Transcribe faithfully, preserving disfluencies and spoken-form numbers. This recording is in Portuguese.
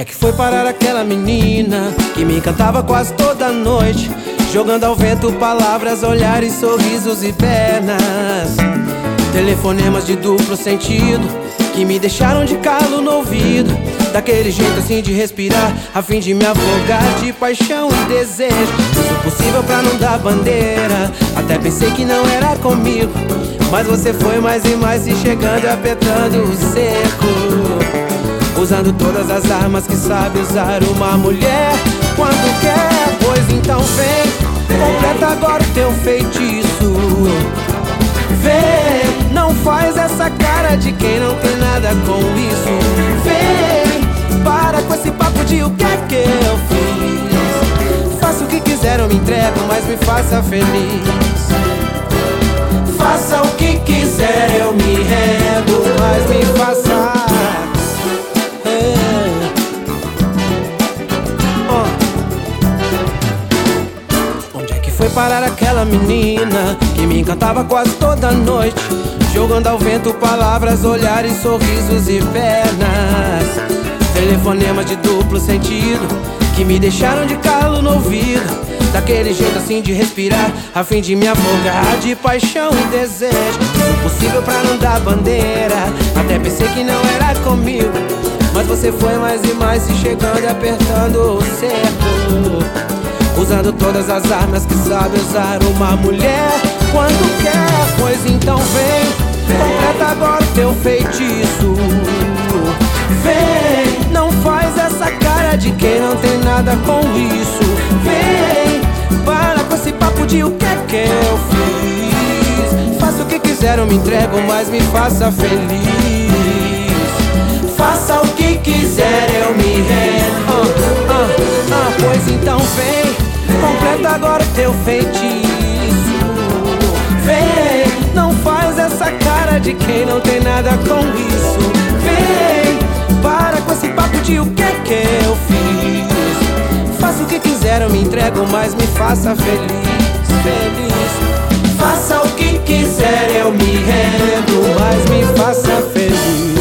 que foi parar aquela menina que me encantava quase toda noite, jogando ao vento palavras, olhares, sorrisos e pernas? Telefonemas de duplo sentido que me deixaram de calo no ouvido, daquele jeito assim de respirar, a fim de me afogar de paixão e desejo. Fiz o possível pra não dar bandeira, até pensei que não era comigo, mas você foi mais e mais se chegando e apertando o cerco, usando todas as armas que sabe usar uma mulher quando quer. Pois então vem, completa agora o teu feitiço. Vem, não faz essa cara de quem não tem nada com isso. Vem, para com esse papo de o que é que eu fiz. Faça o que quiser, eu me entrego, mas me faça feliz. Faça o que quiser, eu me rendo, mas me faça. É. Oh. Onde é que foi parar aquela menina que me encantava quase toda noite, jogando ao vento palavras, olhares, sorrisos e pernas? Telefonemas de duplo sentido que me deixaram de calo no ouvido, daquele jeito assim de respirar, a fim de me afogar de paixão e desejo. Fiz o possível pra não dar bandeira, até pensei que não era comigo, mas você foi mais e mais se chegando e apertando o cerco, usando todas as armas que sabe usar uma mulher quando quer. Pois então vem, completa agora o teu feitiço. Vem, não faz essa cara de quem não tem nada com isso. Vem, para com esse papo de o que é que eu fiz. Faça o que quiser, eu me entrego, mas me faça feliz. Faça o que quiser, eu me rendo. ah, ah, ah, Pois então vem, completa agora o teu feitiço. Vem, não faz essa cara de quem não tem nada com isso. Vem, para com esse papo de o que é que eu fiz. Faça o que quiser, eu me entrego, mas me faça feliz, feliz. Faça o que quiser, eu me rendo, mas me faça feliz.